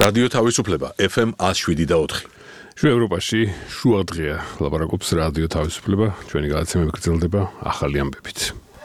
რადიო თავისუფლება FM 107.4. შუა ევროპაში შუა დღეა. ლაპარაკობს რადიო თავისუფლება. ჩვენი გადაცემა გრძელდება ახალი ამბებით.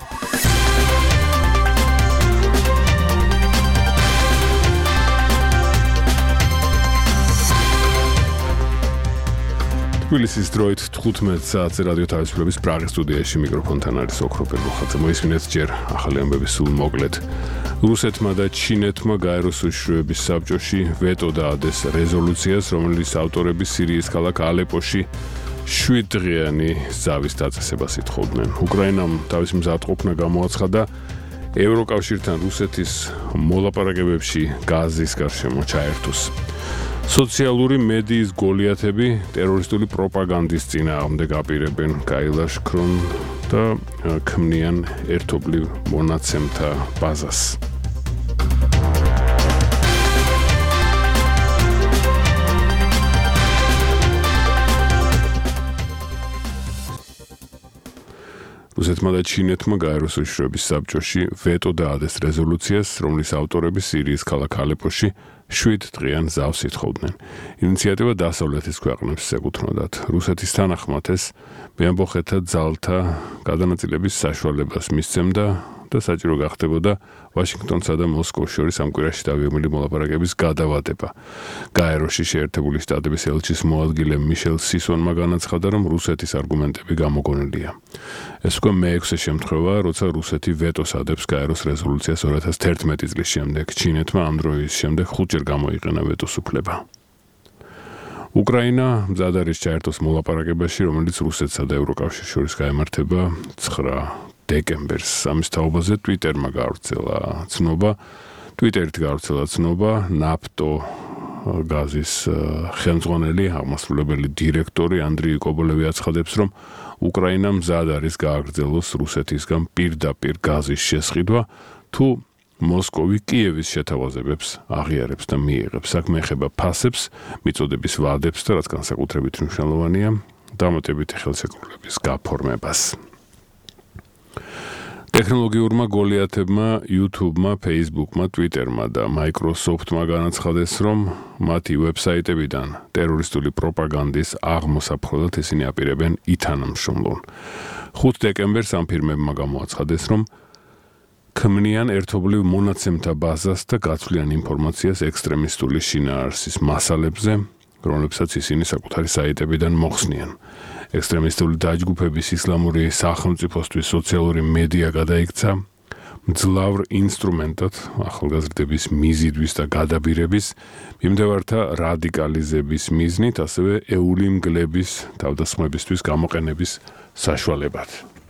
თბილისის დროით 15 საათზე რადიო თავისუფლების პრაღის სტუდიაში მიკროფონთან არის ოქროპერ მოხაძე. მოისმინეთ ჯერ ახალი ამბების სულ მოკლედ. რუსეთმა და ჩინეთმა გაეროს უშუალოების საბჭოში ვეტო დაადეს რეზოლუციას, რომლის ავტორები სირიის ქალაქ ალეპოში 7 დღიანი ზავის დაწესებას ითხოვდნენ. უკრაინამ თავის მზადყოფნა გამოაცხადა ევროკავშირთან რუსეთის მოლაპარაკებებში გაზის გარშემო ჩაერთოს. სოციალური მედიის გოლიათები ტერორისტული პროპაგანდის წინააღმდეგ აპირებენ გაილაშ ქრონ და ქმნიან ერთობლივ მონაცემთა ბაზას. რუსეთმა და ჩინეთმა გაეროს უშუალოების საბჭოში ვეტო დაადეს რეზოლუციას, რომლის ავტორები სირიის ქალაქ ალეპოში 7 დღიან ზავს ითხოვდნენ. ინიციატივა დასავლეთის ქვეყნებს ეკუთვნოდათ. რუსეთის თანახმად ეს მეამბოხეთა ძალთა გადანაწილების საშუალებას მისცემდა და საჭირო გახდებოდა ვაშინგტონსა და მოსკოვს შორის ამ კვირაში დაგეგმილი მოლაპარაკების გადავადება. გაეროში შეერთებული შტატების ელჩის მოადგილე მიშელ სისონმა განაცხადა, რომ რუსეთის არგუმენტები გამოგონილია. ეს უკვე მე-6 შემთხვევაა, როცა რუსეთი ვეტოს ადებს გაეროს რეზოლუციას 2011 წლის შემდეგ. ჩინეთმა ამ დროის შემდეგ 5-ჯერ გამოიყენა ვეტოს უფლება. უკრაინა მზად არის ჩაერთოს მოლაპარაკებაში, რომელიც რუსეთსა და ევროკავშირს შორის გაემართება 9 დეკემბერს. ამის თაობაზე Twitterმა გავრცელა ცნობა, ნაფტო გაზის ხელმძღვანელი აღმასრულებელი დირექტორი ანდრიი კობოლევი აცხადებს, რომ უკრაინა მზად არის გააგრძელოს რუსეთისგან პირდაპირ გაზის შესყიდვა, თუ მოსკოვი კიევის შეთავაზებებს აღიარებს და მიიღებს. საქმე ეხება ფასებს, მიწოდების ვადებს და რაც განსაკუთრებით მნიშვნელოვანია, დამატებითი ხელშეკრულების გაფორმებას. ტექნოლოგიურმა გოლიათებმა, YouTube-მა, Facebook-მა, Twitter-მა და Microsoft-მა განაცხადეს, რომ მათი ვებსაიტებიდან ტერორისტული პროპაგანდის აღმოსაფხვრელად ისინი აპირებენ ითანამშრომლონ. 5 დეკემბერს ამ ფირმებმა გამოაცხადეს, რომ ქმნიან ერთობლივ მონაცემთა ბაზას და გაცვლიან ინფორმაციას ექსტრემისტული შინაარსის მასალებზე, რომლებსაც ისინი საკუთარი საიტებიდან მოხსნიან. ექსტრემისტული დაჯგუფების ისლამური სახელმწიფოსთვის სოციალური მედია გადაიქცა მძლავრ ინსტრუმენტად ახალგაზრდების მიზიდვის და გადაბირების, მიმდევართა რადიკალიზების მიზნით, ასევე ეული მგლების თავდასხმებისთვის გამოყენების საშუალებად.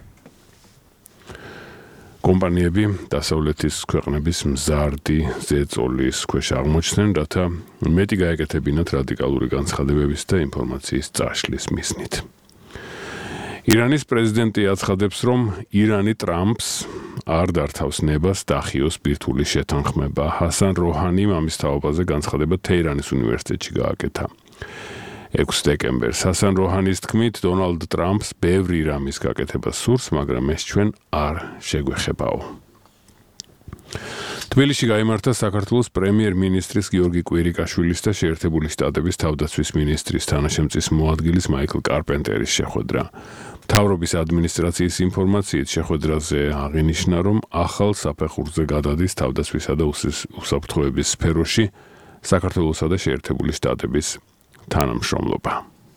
კომპანიები დასავლეთის ქვეყნების მზარდი ზეწოლის ქვეშ აღმოჩნდნენ, რათა მეტი გაეკეთებინათ რადიკალური განცხადებების და ინფორმაციის წაშლის მიზნით. ირანის პრეზიდენტი აცხადებს, რომ ირანი ტრამპს არ დართავს ნებას დახიოს ბირთვული შეთანხმება. ჰასან როჰანიმ ამის თაობაზე განცხადება თეირანის უნივერსიტეტში გააკეთა. 6 დეკემბერს ჰასან როჰანის თქმით, დონალდ ტრამპს ბევრი რამის გაკეთება სურს, მაგრამ ეს ჩვენ არ შეგვეხებაო. თბილისში გაიმართა საქართველოს პრემიერ-მინისტრის გიორგი კვირიკაშვილის და შეერთებული შტატების თავდაცვის მინისტრის თანაშემწის მოადგილის მაიკლ კარპენტერის შეხვედრა. მთავრობის ადმინისტრაციის ინფორმაციით შეხვედრაზე აღინიშნა, რომ ახალ საფეხურზე გადადის თავდაცვისა და უსაფრთხოების სფეროში საქართველოსა და შეერთებული შტატების თანამშრომლობა.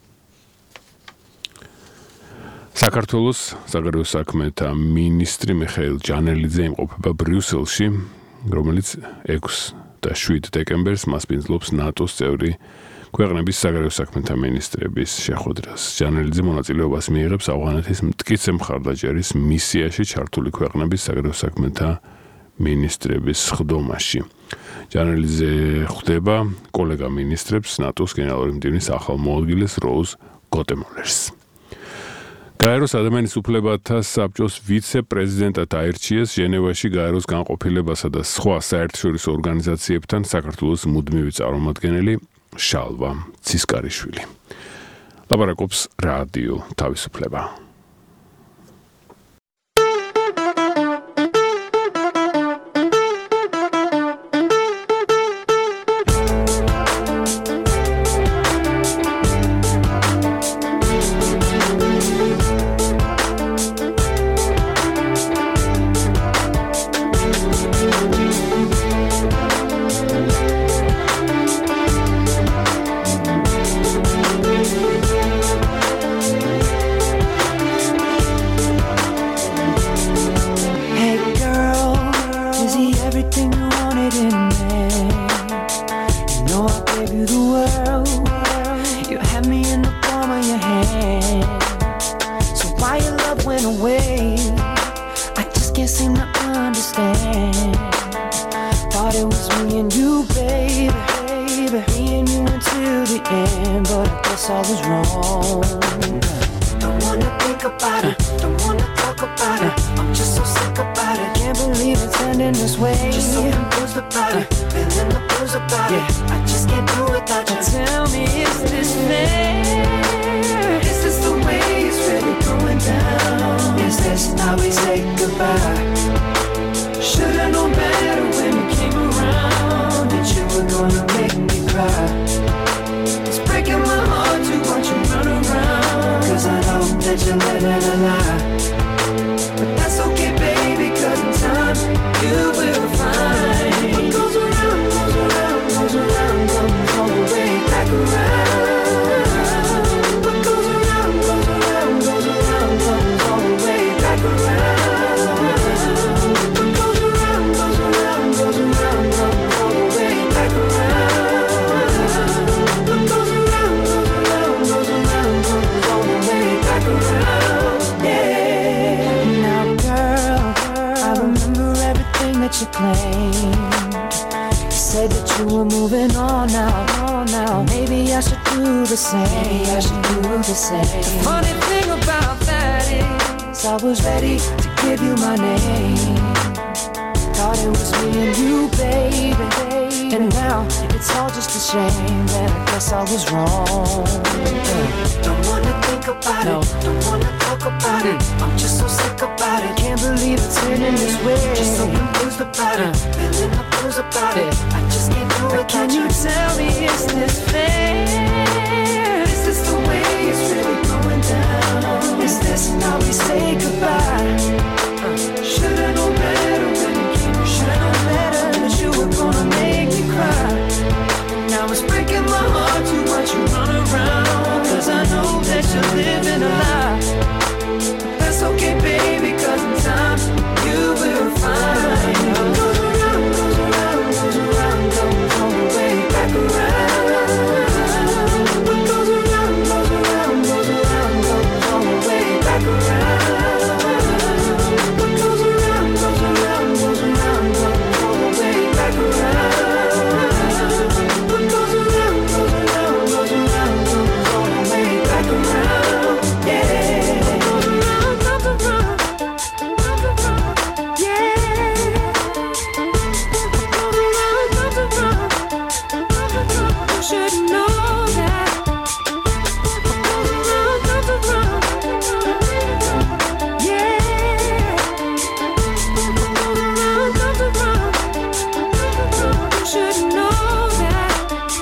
საქართველოს საგარეო საქმეთა მინისტრი მიხეილ ჯანელიძე იმყოფება ბრიუსელში, რომელიც 6 და 7 დეკემბერს მასპინძლობს ნატოს წევრი ქვეყნების საგარეო საქმეთა მინისტრების შეხვედრას. ჯანელიძე მონაწილეობას მიიღებს ავღანეთის მტკიცე მხარდაჭერის მისიაში ჩართული ქვეყნების საგარეო საქმეთა მინისტრების სხდომაში. ჯანელიძე ხვდება კოლეგა მინისტრებს, ნატოს გენერალური მდივნის ახალ მოადგილეს როუზ გოტემოლერს. გაეროს ადამიანის უფლებათა საბჭოს ვიცე-პრეზიდენტად აირჩიეს ჟენევაში გაეროს განყოფილებასა და სხვა საერთაშორისო ორგანიზაციებთან საქართველოს მუდმივი წარმომადგენელი შალვა ცისკარიშვილი. ლაპარაკობს რადიო თავისუფლება. I just can't seem to understand. Thought it was me and you, baby. Me and you until the end, but I guess I was wrong. Don't wanna think about it, don't wanna talk about it. I'm just so sick about it, can't believe it's ending this way. Just so confused about it, feeling the blues about it. I just can't do it without you. Tell me, is this fair? Is this the way it's really going down? Is this how we say goodbye? Should've known better when you came around, that you were gonna make me cry. It's breaking my heart to watch you run around, cause I know that you're living a lie. But that's okay, baby, cause in time you will find what goes around, goes around, goes around, comes all the way back around. What goes around, goes around, goes around, comes all the way back around. What goes around, goes around, goes around, comes all the way back around. What goes around, goes around, goes around, comes all the way back around. Yeah. Now, girl, I remember everything that you claimed. You said that you were moving on now. Maybe I should do the same. The funny thing about that is I was ready to give you my name. Thought it was me and you, baby. And now it's all just a shame that I guess I was wrong. Don't wanna think about it, don't wanna talk about it. I'm just so sick about it, can't believe it's ending this way. Just so confused about it, feeling the blues about it. I just can't do it. Can you tell me, is this fair? Is this the way it's really going down? Is this how we say goodbye? Should've known better when you came. Should've known better that you were gonna make me cry. Now it's breaking my heart to watch you run around, cause I know that you're living a lie. But that's okay, baby, cause in time you will find what goes around, goes around, goes around, comes all the way back around. What goes around, goes around, goes around, comes all the way back around. What goes around, goes around, goes around, comes all the way back around. What goes around, goes around, goes around, comes all the way back around. Yeah. What goes around, comes around, yeah. What goes around, comes around. You should know that. What goes around, comes around, yeah. What goes around, comes around. You should know that.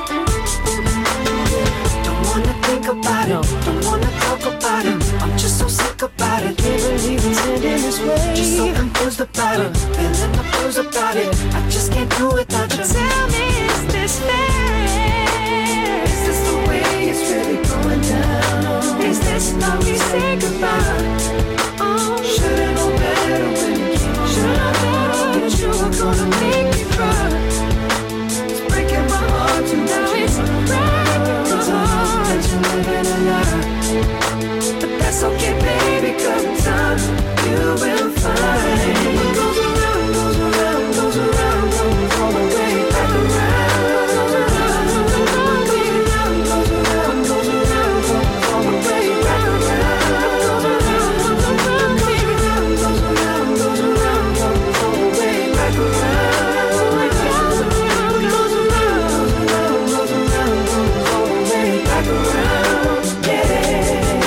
Don't wanna think about it, don't wanna talk about it. I'm just so sick about it, can't believe it's ending this way. Just so confused about it, feeling the blues about it. I just can't do it without you. Tell me, is this fair? Is this the way it's really going down? Is this how we say goodbye? Oh, should've known better when you came. Should've known better that you were gonna make me cry. It's breaking my heart to now it's breaking my heart that you're living a lie. But that's okay, baby, cause in time you will find what goes around, goes around, goes around, comes all the way back around. Goes around, goes around, goes around, goes around, comes all the way back around. Goes around, goes around, goes around, goes around, goes around, comes all the way back around. Goes around, goes around, goes around, comes all the way back around. Yeah.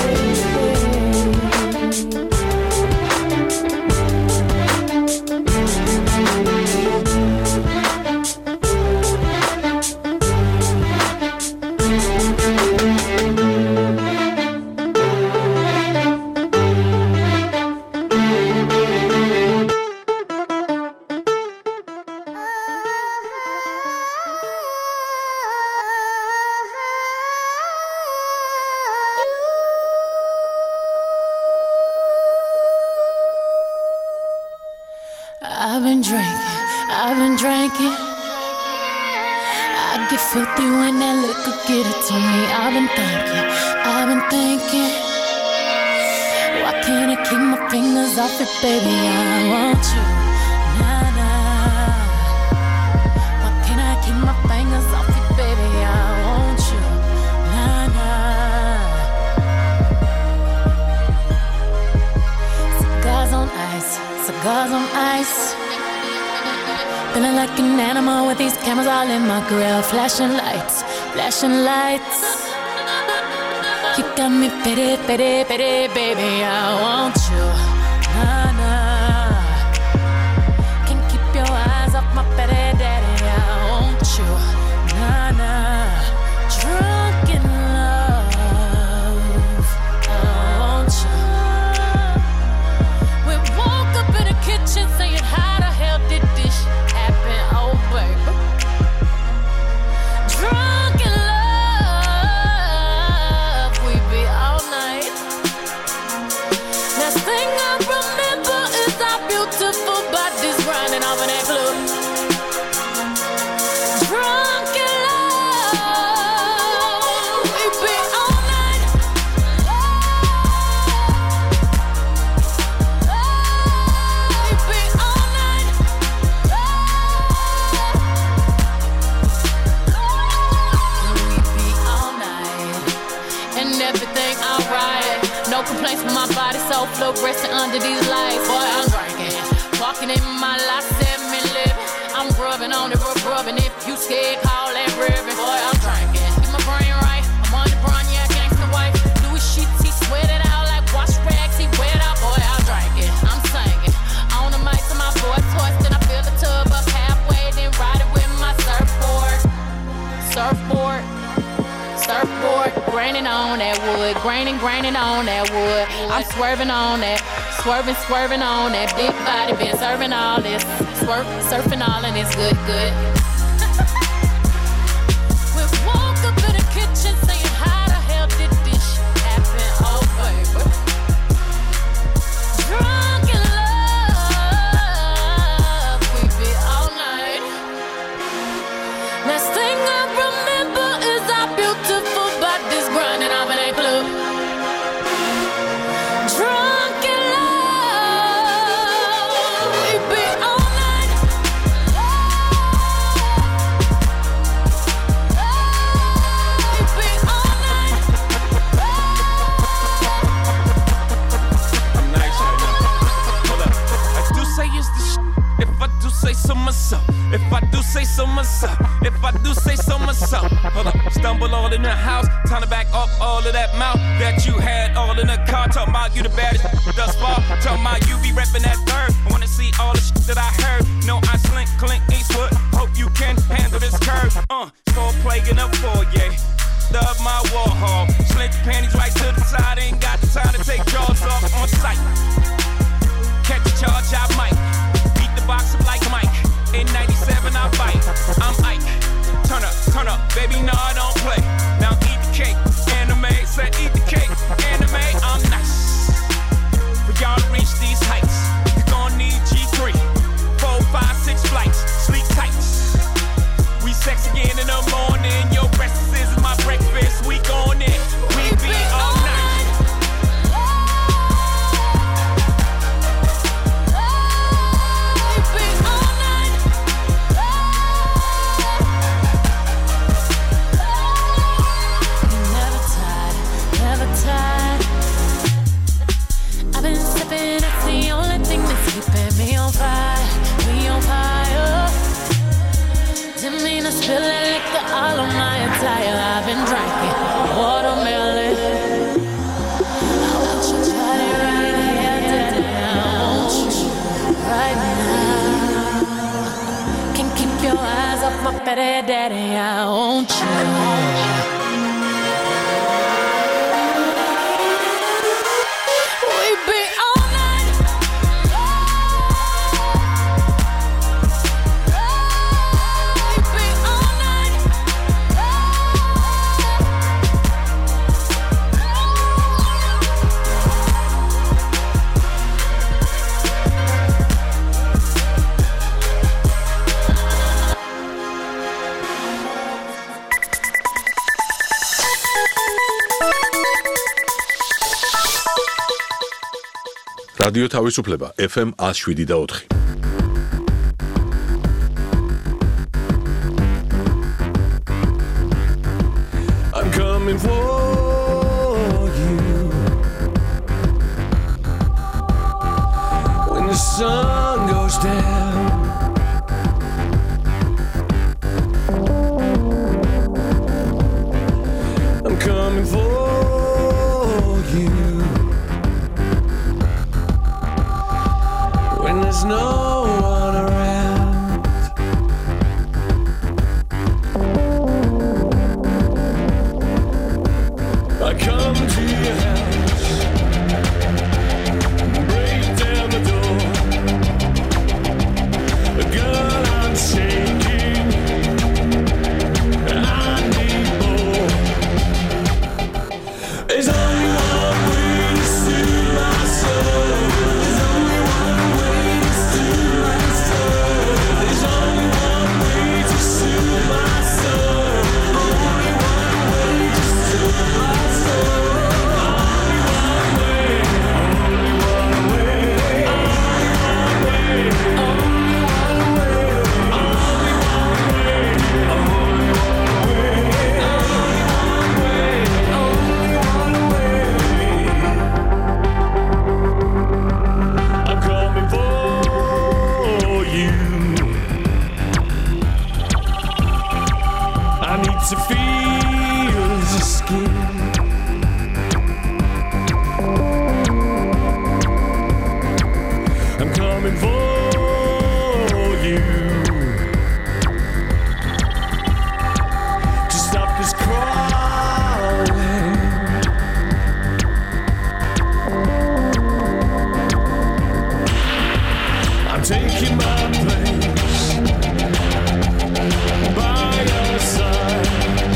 I've been drinking. I get filthy when that liquor get it to me. I've been thinking, why Can I keep my fingers off it, baby? I want you. Nah, nah. Why can't I keep my fingers off it, baby? I want you. Nah, nah. Cigars on ice, cigars on ice. Feeling like an animal with these cameras all in my grill. Flashing lights, flashing lights. You got me pity, pity, pity, baby, I want you. Nah, nah. Can't keep your eyes off my pity, daddy, I want you. Nah, nah. Drunk in love, I want you. We woke up in the kitchen saying, how the hell did this happen? Oh, baby. Drunk in love, we be all night. Last thing I remember is our beautiful bodies grinding off in that club. Drunk in love, we be all night. We be all night. We be all night. And everything alright. No complaints with my body, so fluorescent under these lights. Boy, I'm drinking, walking in my life, 7-Eleven. I'm grubbing on it, rubbing. If you scared, call that ribbon. Boy, I'm drinking, get my brain right. I'm on the Bronya, gangsta wife. Louis sheets, he sweat it out like wash rags. He wet out, boy, I'm drinking. I'm singing on the mic to my boy toys. Then I fill the tub up halfway, then ride it with my surfboard. Surfboard. Surfboard, graining on that wood, graining on that wood. I'm swerving on that, swerving on that big body. Been serving all this, surfing all and it's good. We woke up in the kitchen saying, how the hell did this shit happen? Oh, baby. Drunk in love, we be all night. Last thing I remember is our beautiful bodies grinding off in that club. Drunk in love, we be all night. We be all night. I'm nice right now. Hold up. I do say it's the if I do say so myself. If I do say so myself. If I do say so myself. Hold up. Stumble all in the house. Time to back up all of that mouth that you had all in the car. Talking about you the baddest thus far. Talking about you be repping that third. I wanna see all the shit that I heard. No, I slink, Clint Eastwood. Hope you can handle this curve. Full play in a foyer. Love my Warhol. Slink your panties right to the side. Ain't got the time to take jaws off on sight. Catch a charge, I might. Beat the box up like Mike. In 97, I bite. I'm Ike. Turn up, baby, no, I don't play. Now eat the cake, anime. Said eat the cake, anime. I'm nice. For y'all to reach these heights, you gon' need G3. 4, 5, 6 flights, sleep tights. We sex again in the morning. Your breakfast is my breakfast. We gon' in. We be all night. I've been sipping, it's the only thing that's keeping me on fire. We on fire. Didn't mean to spill that liquor all on my attire. I've been drinking watermelon. I want you to try it right here, daddy. I want you right now. Can't keep your eyes off my petty daddy. I want you. რადიო თავისუფლება FM 107.4. I'm coming for you when the sun goes down. I'm coming for you when there's no one around. I come to your house, break down the door. Girl, I'm shaking, I need more. There's only one way to soothe my soul. There's only one way to soothe my soul. There's only one way to soothe my soul. Only one way to soothe my soul. Only one way. Only one way. Only one way. Only one way. Only one way. Only one way. I'm coming for you. I need to feel your skin. I'm coming for you to stop this crawling. I'm taking my place by your side.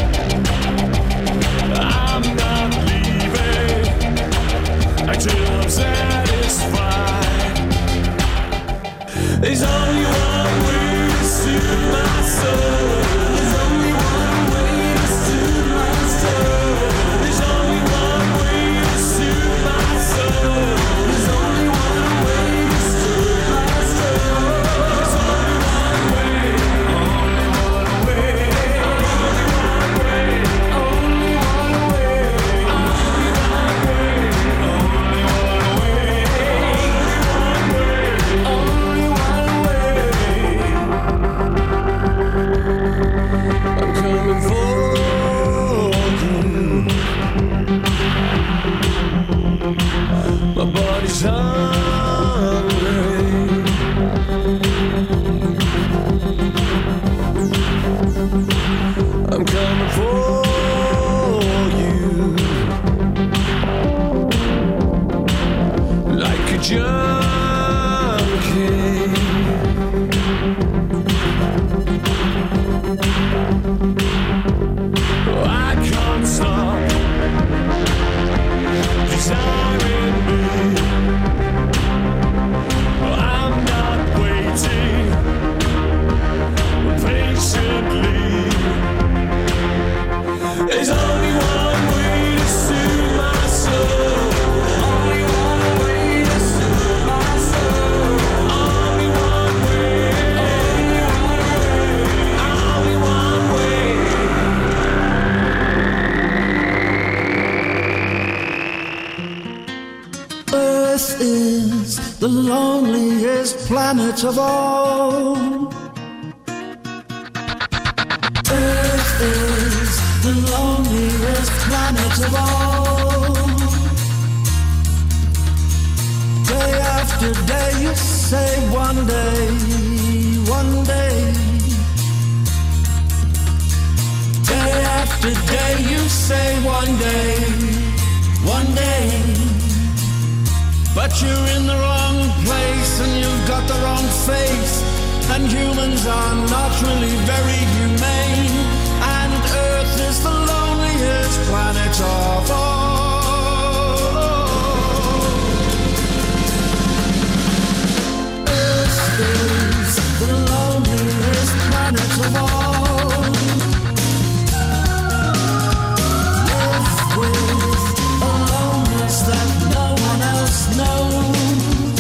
I'm not leaving until I'm satisfied. There's only one way to soothe my soul. There's only one way to soothe my soul. There's only one way to soothe my soul. There's only one way to soothe my soul. There's only one way. Only one way. Only one way. Only one way. Only one way. Only one way. I'm coming for you. My body's hungry. I'm coming for you like a junkie. I can't stop desiring me. I'm not waiting patiently. There's only one way to soothe my soul. Only one way to soothe my soul. Only one way. Only one way. Earth is the loneliest planet of all. Earth is the loneliest planet of all. Day after day you say one day, one day. Day after day you say one day, one day. But you're in the wrong place and you've got the wrong face. And humans are not really very humane. And Earth is the loneliest planet of all. Earth is the loneliest planet of all. Live with a loneliness that no one else knows.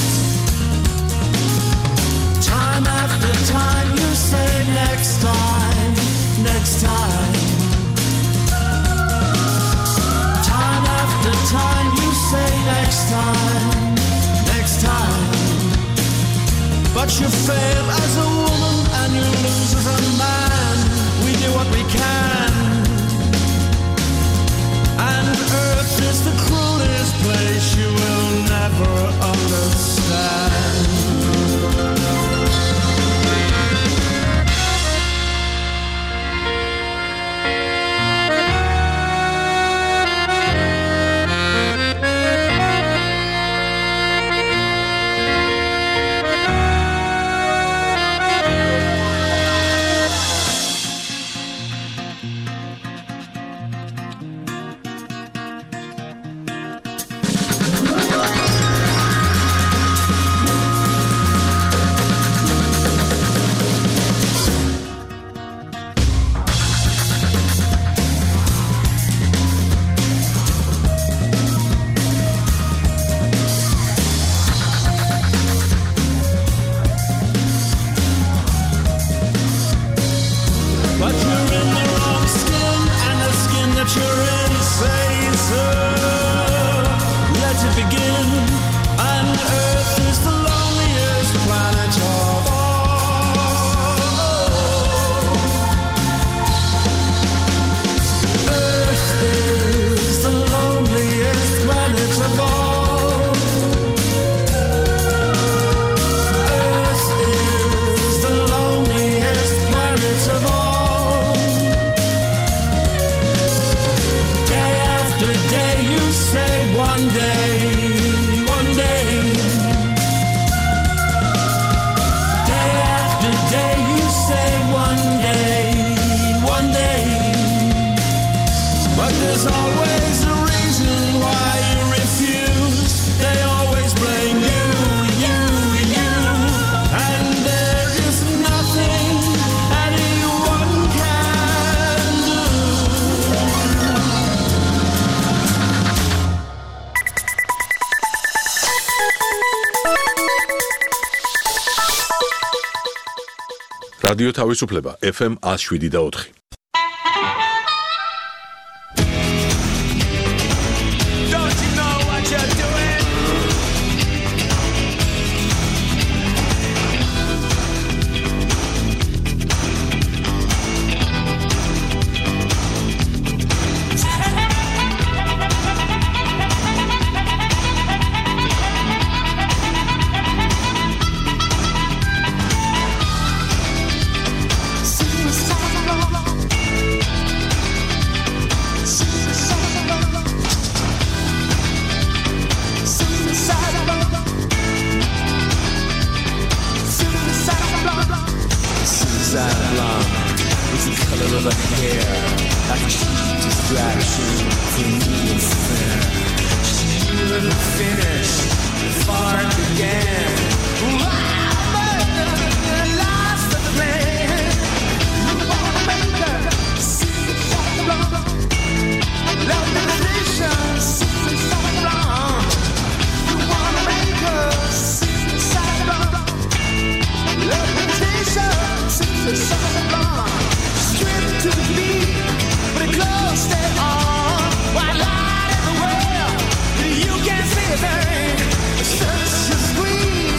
next time, next time. Time after time you say next time, next time. But you fail as a woman and you lose as a man. We do what we can. And Earth is the cruelest place you will never understand. რადიო თავისუფლება FM 107.4. Such a squeeze.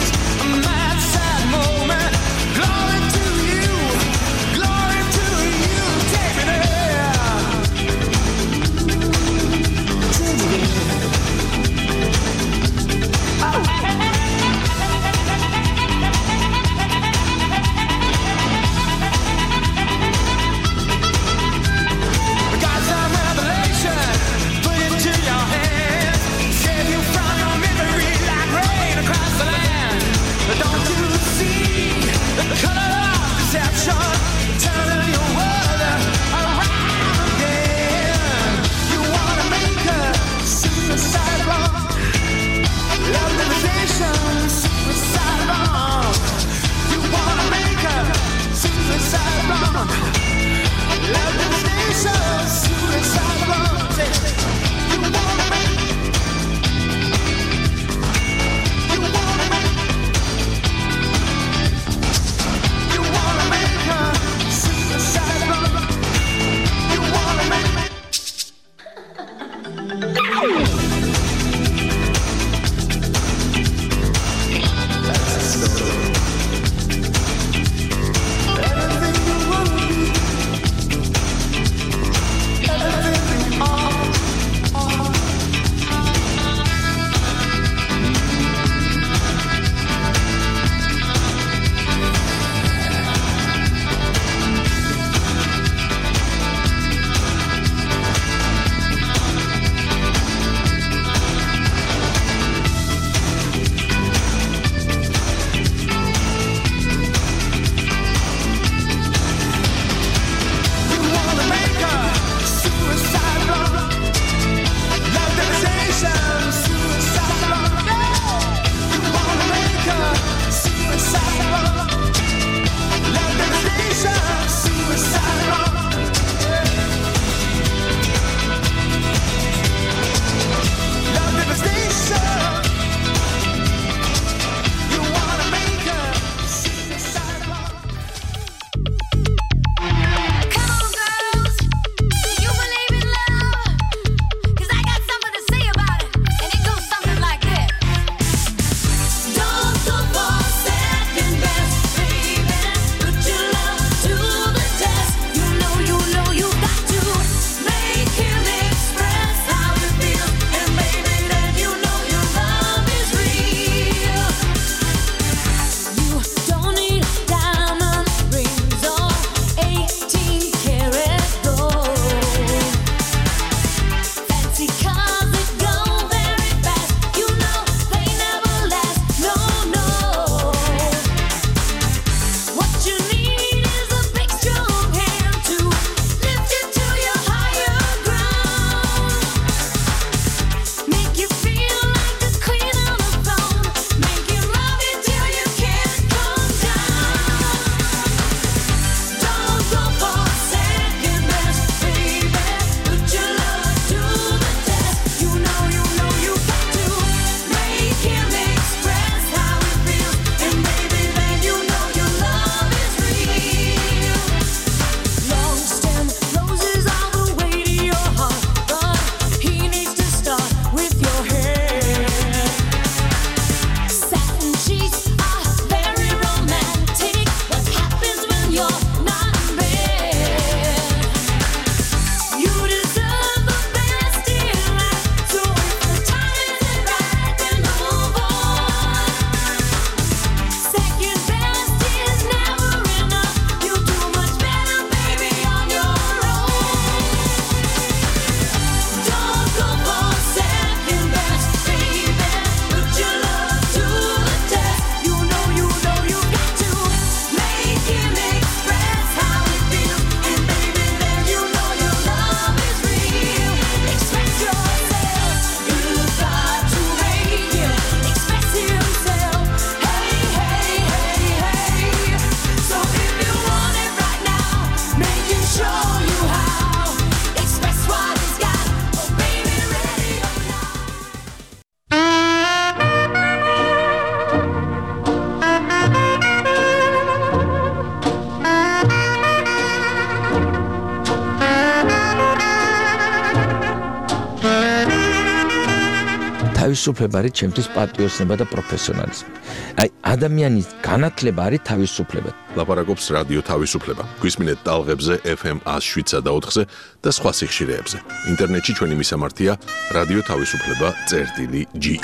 თავისუფლება არის ჩემთვის პატრიოტიზმი და პროფესიონალიზმი. აი, ადამიანის განათლება არის თავისუფლება. ლაპარაკობს რადიო თავისუფლება. გვისმინეთ ტალღებზე FM 107 და 4-ზე და სხვა სიხშირეებზე. ინტერნეტში ჩვენი მისამართია რადიო თავისუფლება.ge.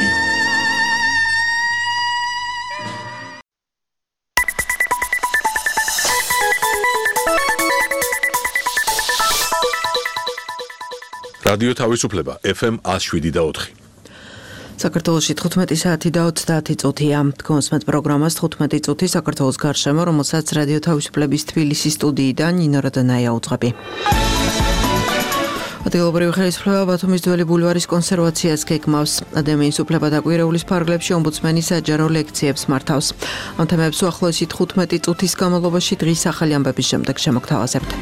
რადიო თავისუფლება FM 107 და 4. საქართველოში 15 საათი და 30 წუთია. გონსმეთ პროგრამას 15 წუთი საქართველოს გარშემო, რომელსაც რადიო თავისუფლების თბილისის სტუდიიდან ნინო როდანაია უძღვები. ადგილობრივი ხელისუფლება ბათუმის ძველი ბულვარის კონსერვაციას გეგმავს. ადამიანის უფლება და კვირეულის ფარგლებში ომბუდსმენი საჯარო ლექციებს მართავს. ამ თემებს უახლოესი 15 წუთის განმავლობაში დღის ახალი ამბების შემდეგ შემოგთავაზებთ.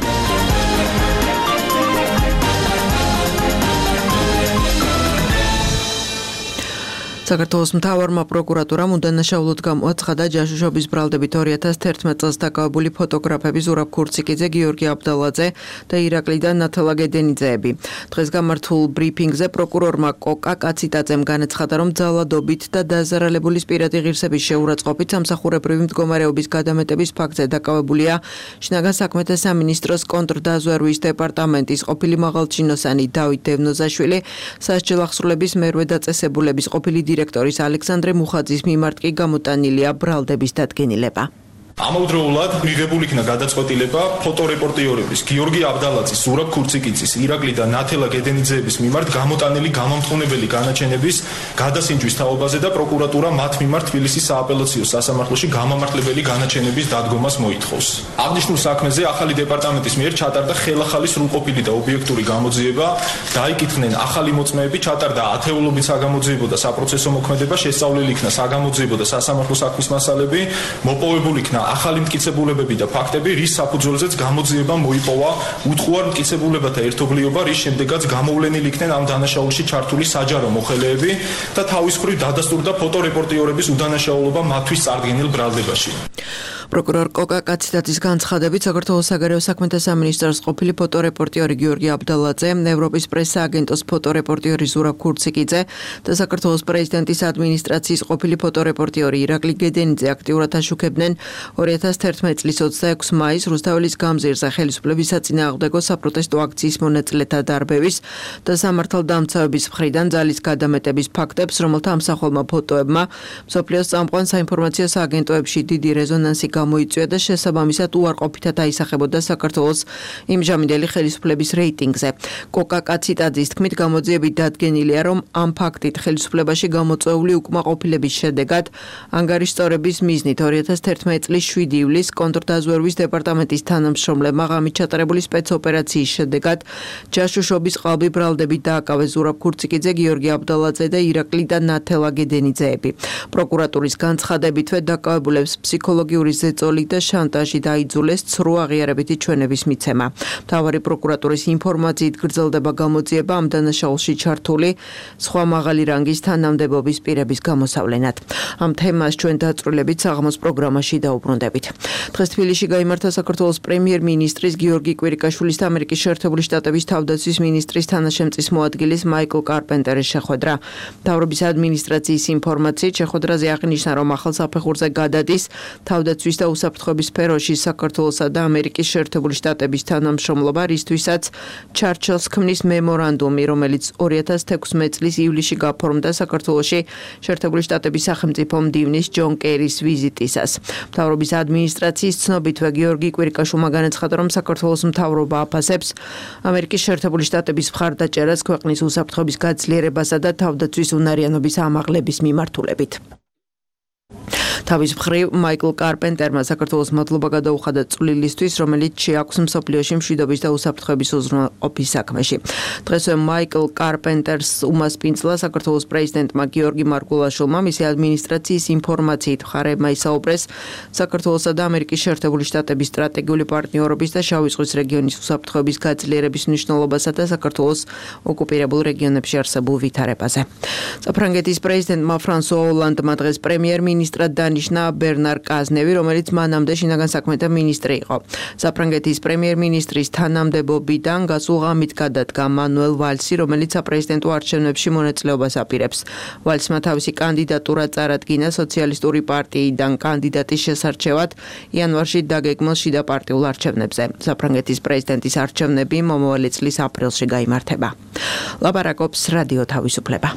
საქართველოს მთავარმა პროკურატურამ უდანაშაულოდ გამოაცხადა ჯაშუშობის ბრალდებით 2011 წელს დაკავებული ფოტოგრაფები ზურაბ ქურციკიძე, გიორგი აბდალაძე და ირაკლი და ნათელა გედენიძეები. დღეს გამართულ ბრიფინგზე პროკურორმა კოკა კაციტაძემ განაცხადა, რომ ძალადობით და დაზარალებულის პირადი ღირსების შეურაცხყოფით სამსახურებრივი მდგომარეობის გადამეტების ფაქტზე დაკავებულია შინაგან საქმეთა სამინისტროს კონტრდაზვერვის დეპარტამენტის ყოფილი მაღალჩინოსანი დავით დევნოზაშვილი, სასჯელ ახსრულების მერვე დაწესებულების ყოფილი დირექტორის ალექსანდრე მუხაძის მიმართ კი გამოტანილია ბრალდების დადგენილება. ამავდროულად მიღებული იქნა გადაწყვეტილება ფოტორეპორტიორების გიორგი აბდალაძის, ზურაბ ქურციკიძის, ირაკლი და ნათელა გედენიძეების მიმართ გამოტანილი გამამტყუნებელი განაჩენების გადასინჯვის თაობაზე და პროკურატურა მათ მიმართ თბილისის სააპელაციო სასამართლოში გამამართლებელი განაჩენების დადგომას მოითხოვს. აღნიშნულ საქმეზე ახალი დეპარტამენტის მიერ ჩატარდა ხელახალი სრულყოფილი და ობიექტური გამოძიება, დაიკითხნენ ახალი მოწმეები, ჩატარდა ათეულობით საგამოძიებო და საპროცესო მოქმედება, შესწავლილი იქნა საგამოძიებო და სასამართლო საქმის მასალები, მოპოვებული იქნა ახალი მტკიცებულებები და ფაქტები, რის საფუძველზეც გამოძიება მოიპოვა უთხოვარ მტკიცებულებათა ერთობლიობა, რის შემდეგაც გამოვლენილი იქნენ ამ დანაშაულში ჩართული საჯარო მოხელეები და თავის მხრივ დადასტურდა ფოტორეპორტიორების უდანაშაულობა მათთვის წარდგენილ ბრალდებაში. პროკურორ კოკა კაციტაძის განცხადებით, საქართველოს საგარეო საქმეთა სამინისტროს ყოფილი ფოტორეპორტიორი გიორგი აბდალაძე, ევროპის პრესა-აგენტოს ფოტორეპორტიორი ზურაბ ქურციკიძე და საქართველოს პრეზიდენტის ადმინისტრაციის ყოფილი ფოტორეპორტიორი ირაკლი გედენიძე აქტიურად აშუქებდნენ 2011 წლის 26 მაისს რუსთაველის გამზირზე ხელისუფლების საწინააღმდეგო საპროტესტო აქციის მონაწილეთა დარბევის და სამართალდამცავების მხრიდან ძალის გადამეტების ფაქტებს, რომელთა ამსახველმა ფოტოებმა მსოფლიოს წამყვან საინფორმაციო სააგენტოებში დიდი რეზონანსი გამოიწვია და შესაბამისად უარყოფითად აისახებოდა საქართველოს იმჟამინდელი ხელისუფლების რეიტინგზე. კოკა კაციტაძის თქმით, გამოძიებით დადგენილია, რომ ამ ფაქტით ხელისუფლებაში გამოწვეული უკმაყოფილების შედეგად ანგარის სწორების მიზნით 2011 წლის 7 ივლისს კონტრდაზვერვის დეპარტამენტის თანამშრომლებმა ღამით ჩატარებული სპეცოპერაციის შედეგად ჯაშუშობის ყალბი ბრალდებით დააკავეს ზურაბ ქურციკიძე, გიორგი აბდალაძე და ირაკლი და ნათელა გედენიძეები. პროკურატურის განცხადებითვე დაკავებულებს ფსიქოლოგიური ზეწოლი და შანტაჟი დაიძულეს ცრუ აღიარებითი ჩვენების მიცემა. მთავარი პროკურატურის ინფორმაციით გრძელდება გამოძიება ამ დანაშაულში ჩართული სხვა მაღალი რანგის თანამდებობის პირების გამოსავლენად. ამ თემას ჩვენ დაწვრილებით საღამოს პროგრამაში დაუბრუნდებით. დღეს თბილისში გაიმართა საქართველოს პრემიერ-მინისტრის გიორგი კვირიკაშვილის და ამერიკის შეერთებული შტატების თავდაცვის მინისტრის თანაშემწის მოადგილის მაიკლ კარპენტერის შეხვედრა. მთავრობის ადმინისტრაციის ინფორმაციით შეხვედრაზე აღნიშნა, რომ ახალ საფეხურზე გადადის თავდაცვის და უსაფრთხოების სფეროში საქართველოსა და ამერიკის შეერთებული შტატების თანამშრომლობა, რისთვისაც ჩარჩელს ქმნის მემორანდუმი, რომელიც 2016 წლის ივლისში გაფორმდა საქართველოში შეერთებული შტატების სახელმწიფო მდივნის ჯონ კერის ვიზიტისას. მთავრობის ადმინისტრაციის ცნობითვე გიორგი კვირიკაშვილმა განაცხადა, რომ საქართველოს მთავრობა აფასებს ამერიკის შეერთებული შტატების მხარდაჭერას ქვეყნის უსაფრთხოების გაძლიერებასა და თავდაცვის უნარიანობის ამაღლების მიმართულებით. თავის მხრივ მაიკლ კარპენტერმა საქართველოს მადლობა გადაუხადა წვლილისთვის, რომელიც შეაქვს მსოფლიოში მშვიდობის და უსაფრთხოების უზრუნველყოფის საქმეში. დღესვე მაიკლ კარპენტერს უმასპინძლა საქართველოს პრეზიდენტმა გიორგი მარგულაშვილმა მისი ადმინისტრაციის ინფორმაციით მხარეებმა ისაუბრეს საქართველოსა და ამერიკის შეერთებული შტატების სტრატეგიული პარტნიორობის და შავი ზღვის რეგიონის უსაფრთხოების გაძლიერების მნიშვნელობასა და საქართველოს ოკუპირებულ რეგიონებში არსებულ ვითარებაზე. საფრანგეთის პრეზიდენტმა ფრანსუა ოლანდმა დღეს პრემიერ-მინისტრად დანიშნა ბერნარ კაზნევი, რომელიც მანამდე შინაგან საქმეთა მინისტრი იყო. საფრანგეთის პრემიერ-მინისტრის თანამდებობიდან გასულ ღამით გადადგა მანუელ ვალსი, რომელიც საპრეზიდენტო არჩევნებში მონაწილეობას აპირებს. ვალსმა თავისი კანდიდატურა წარადგინა სოციალისტური პარტიიდან კანდიდატის შესარჩევად იანვარში დაგეგმილ შიდა პარტიულ არჩევნებზე. საფრანგეთის პრეზიდენტის არჩევნები მომავალი წლის აპრილში გაიმართება. ლაპარაკობს რადიო თავისუფლება.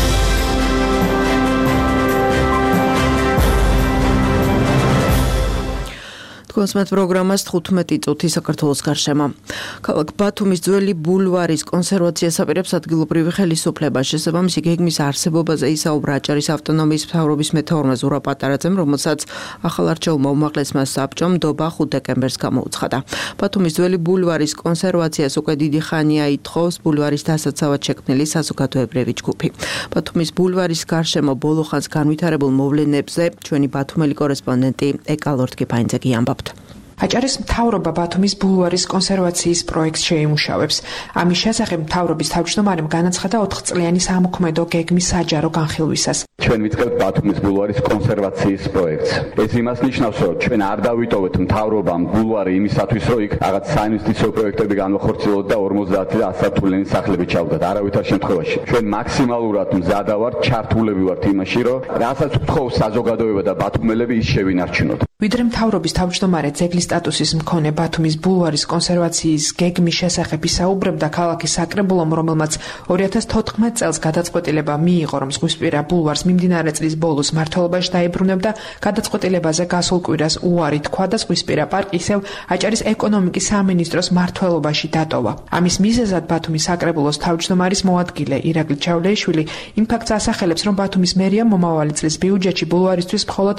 Თქვენს პროგრამას 15 წუთი საქართველოს გარშემო. ქალაქ ბათუმის ძველი ბულვარის კონსერვაციას აპირებს ადგილობრივი ხელისუფლება. შესაბამისი გეგმის არსებობაზე ისაუბრა აჭარის ავტონომიის მთავრობის მეთაურმა ზურაბ პატარაძემ, რომელსაც ახალარჩეულმა უმაღლესმა საბჭომ ნდობა 5 დეკემბერს გამოუცხადა. ბათუმის ძველი ბულვარის კონსერვაციას უკვე დიდი ხანია ითხოვს ბულვარის დასაცავად შექმნილი საზოგადოებრივი ჯგუფი. ბათუმის ბულვარის გარშემო ბოლო ხანს განვითარებულ მოვლენებზე ჩვენი ბათუმელი კორესპონდენტი ეკა ლორთქიფაინძე ამბობს. აჭარის მთავრობა ბათუმის ბულვარის კონსერვაციის პროექტს შეიმუშავებს. ამის შესახებ მთავრობის თავმჯდომარემ განაცხადა 4 წლიანი სამოქმედო გეგმის საჯარო განხილვისას. ჩვენ ვიწყებთ ბათუმის ბულვარის კონსერვაციის პროექტს. ეს იმას ნიშნავს, რომ ჩვენ არ დავიტოვეთ მთავრობამ ბულვარი იმისათვის, რომ იქ რაღაც საინვესტიციო პროექტები განვახორციელოთ და 50 და 100 სართულიანი სახლები ჩავდათ. არავითარ შემთხვევაში. ჩვენ მაქსიმალურად მზადა ვართ, ჩართულები ვართ იმაში, რომ რასაც გთხოვს საზოგადოება და ბათუმელები ის შევინარჩუნოთ. ვიდრე მთავრობის თავმჯდომარე ძეგლის სტატუსის მქონე ბათუმის ბულვარის კონსერვაციის გეგმის შესახებ ისაუბრებდა ქალაქის საკრებულომ, რომელმაც 2014 წელს გადაწყვეტილება მიიღო, რომ ზღვისპირა ბულვარს მიმდინარე წლის ბოლოს მმართველობაში დაებრუნებდა. გადაწყვეტილებაზე გასულ კვირას უარი თქვა და ზღვისპირა პარკი ისევ აჭარის ეკონომიკის სამინისტროს მმართველობაში დატოვა. ამის მიზეზად ბათუმის საკრებულოს თავმჯდომარის მოადგილე ირაკლი ჩავლეიშვილი იმ ფაქტს ასახელებს, რომ ბათუმის მერიამ მომავალი წლის ბიუჯეტში ბულვარისთვის მხოლოდ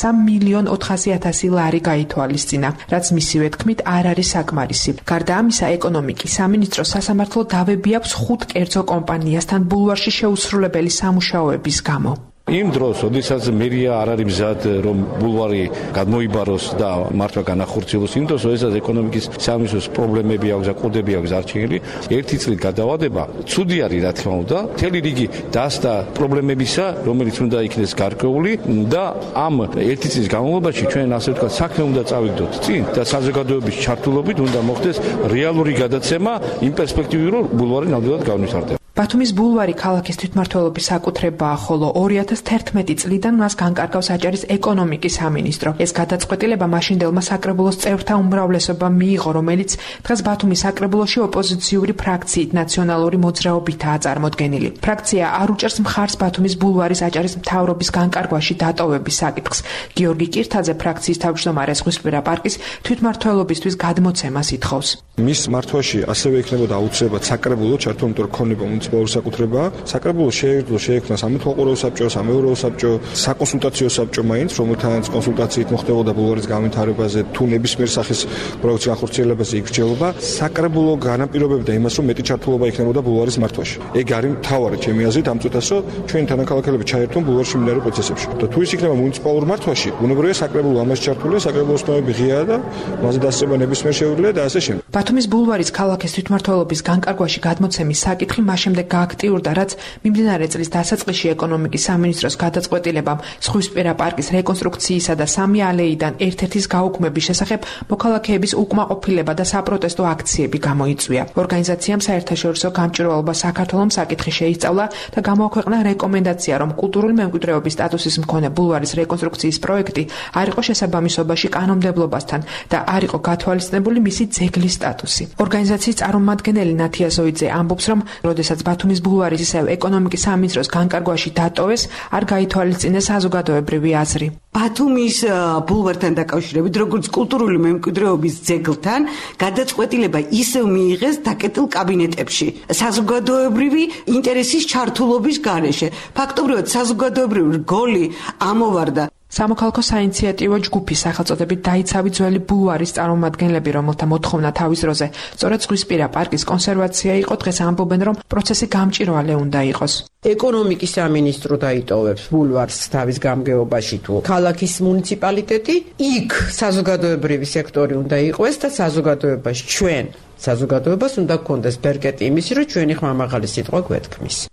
3.400.000 ლარი გაითვალისწინა, რაც მისივე თქმით არ არის საკმარისი. გარდა ამისა, ეკონომიკის სამინისტროს სასამართლო დავები აქვს 5 კერძო კომპანიასთან ბულვარში შეუსრულებელი სამუშაოების გამო. იმ დროს, როდესაც მერია არ არის მზად, რომ ბულვარი გადმოიბაროს და მართვა განახორციელოს, იმ დროს, როდესაც ეკონომიკის სამინისტროს პრობლემები აქვს და კოდები აქვს არჩენილი, 1 წლით გადავადება, ცუდი არის, რა თქმა უნდა, მთელი რიგი დასდა პრობლემებისა, რომელიც უნდა იქნეს გარკვეული და ამ 1 წლის განმავლობაში ჩვენ ასე ვთქვათ, საქმე უნდა წავიდოთ წინ და საზოგადოების ჩართულობით უნდა მოხდეს რეალური გადაცემა იმ პერსპექტივით, რომ ბულვარი ნამდვილად განვითარდება. ბათუმის ბულვარი ქალაქის თვითმმართველობის საკუთრებაა, ხოლო 2011 წლიდან მას განკარგავს აჭარის ეკონომიკის სამინისტრო. ეს გადაწყვეტილება მაშინდელმა საკრებულოს წევრთა უმრავლესობამ მიიღო, რომელიც დღეს ბათუმის საკრებულოში ოპოზიციური ფრაქციით ნაციონალური მოძრაობითაა წარმოდგენილი. ფრაქცია არ უჭერს მხარს ბათუმის ბულვარის აჭარის მთავრობის განკარგვაში დატოვების საკითხს. გიორგი კირთაძე ფრაქციის თავმჯდომარე ზღვისპირა პარკის თვითმმართველობისთვის გადმოცემას ითხოვს. მის მართვაში ასევე იქნებოდა აუცილებლად საკრებულო ჩართული, იმიტომ რომ ქონება მუნიციპალური საკუთრებაა. საკრებულო შეექმნა სამეთვალყურეო საბჭო, სამეურვეო საბჭო, საკონსულტაციო საბჭო მაინც, რომელთანაც კონსულტაციით მოხდებოდა ბულვარის განვითარებაზე, თუ ნებისმიერ სახის პროექტის განხორციელებაზე იქრჯელობა. საკრებულო განაპირობებდა იმას, რომ მეტი ჩართულობა იქნებოდა ბულვარის მართვაში. ეგ არის მთავარი ჩემი აზრით ამ წუთას, რომ ჩვენი თანაქალაქელები ჩაერთონ ბულვარში მიმდინარე პროცესებში. და თუ ის იქნება მუნიციპალურ მართვაში, ბუნებრივია საკრებულო ამას ჩართულია, საკრებულოს ცნობები ღიაა და მასზე დასწრება ნებისმიერ შეუძლია და ასე შემდეგ. ბათუმის ბულვარის ქალაქის თვითმმართველობის განკარგვაში გადმოცემის საკითხი მაშინდე გააქტიურდა, რაც მიმდინარე წლის დასაწყისში ეკონომიკის სამინისტროს გადაწყვეტილებამ ზღვისპირა პარკის რეკონსტრუქციისა და 3 ალეიდან ერთ-ერთის გაუქმების შესახებ მოქალაქეების უკმაყოფილება და საპროტესტო აქციები გამოიწვია. ორგანიზაციამ საერთაშორისო გამჭვირვალობა საქართველოს საკითხი შეისწავლა და გამოაქვეყნა რეკომენდაცია, რომ კულტურული მემკვიდრეობის სტატუსის მქონე ბულვარის რეკონსტრუქციის პროექტი არ იყო შესაბამისობაში კანონმდებლობასთან და არ იყო გათვალისწინებული მისი ძეგლის სტატუსი. ორგანიზაციის წარმომადგენელი ნათია ზოიძე ამბობს, რომ როდესაც ბათუმის ბულვარის ისევ ეკონომიკის სამინისტროს განკარგვაში დატოვეს, არ გაითვალისწინეს საზოგადოებრივი აზრი. ბათუმის ბულვართან დაკავშირებით, როგორც კულტურული მემკვიდრეობის ძეგლთან, გადაწყვეტილება ისევ მიიღეს დაკეტილ კაბინეტებში, საზოგადოებრივი ინტერესის ჩართულობის გარეშე. ფაქტობრივად საზოგადოებრივი რგოლი ამოვარდა. სამოქალაქო საინიციატივო ჯგუფის სახელწოდებით დაიცავი ძველი ბულვარის წარმომადგენლები, რომელთა მოთხოვნა თავის დროზე სწორედ ზღვისპირა პარკის კონსერვაცია იყო, დღეს ამბობენ, რომ პროცესი გამჭვირვალე უნდა იყოს. ეკონომიკის სამინისტრო დაიტოვებს ბულვარს თავის გამგეობაში თუ ქალაქის მუნიციპალიტეტი, იქ საზოგადოებრივი სექტორი უნდა იყოს და საზოგადოებას უნდა გქონდეს ბერკეტი იმისი, რომ ჩვენი ხმამაღალი სიტყვა გვეთქმის.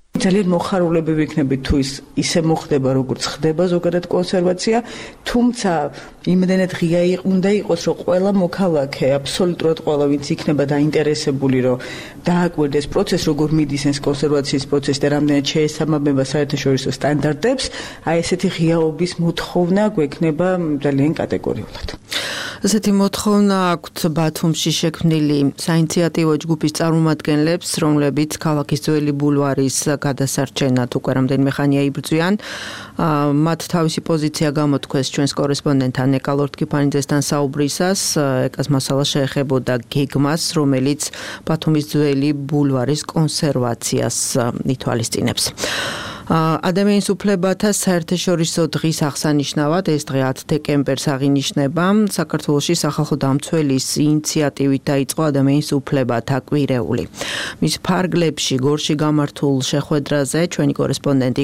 ძალიან მოხარულები ვიქნებით თუ ისე მოხდება როგორც ხდება ზოგადად კონსერვაცია, თუმცა იმდენად ღია უნდა იყოს რომ ყველა მოქალაქე, აბსოლუტურად ყველა ვინც იქნება დაინტერესებული რომ დააკვირდეს პროცესს, როგორ მიდის ეს კონსერვაციის პროცესი და რამდენად შეესაბამება საერთაშორისო სტანდარტებს, აი ესეთი ღიაობის მოთხოვნა გვექნება ძალიან კატეგორიულად. ასეთი მოთხოვნა აქვთ ბათუმში შექმნილი საინიციატივო ჯგუფის წარმომადგენლებს, რომლებიც ქალაქის ძველი ბულვარის გადასარჩენად უკვე რამდენიმე ხანია იბრძვიან. მათ თავისი პოზიცია გამოთქვეს ჩვენს კორესპონდენტ ანეკა ლორთქიფანიძესთან საუბრისას. ეკას მასალა შეეხებოდა გეგმას, რომელიც ბათუმის ძველი ბულვარის კონსერვაციას ითვალისწინებს. ადამიანის უფლებათა საერთაშორისო დღის აღსანიშნავად ეს დღე 10 დეკემბერს აღინიშნება. საქართველოში სახალხო დამცველის ინიციატივით დაიწყო ადამიანის უფლებათა კვირეული. მის ფარგლებში გორში გამართულ შეხვედრაზე ჩვენი კორესპონდენტი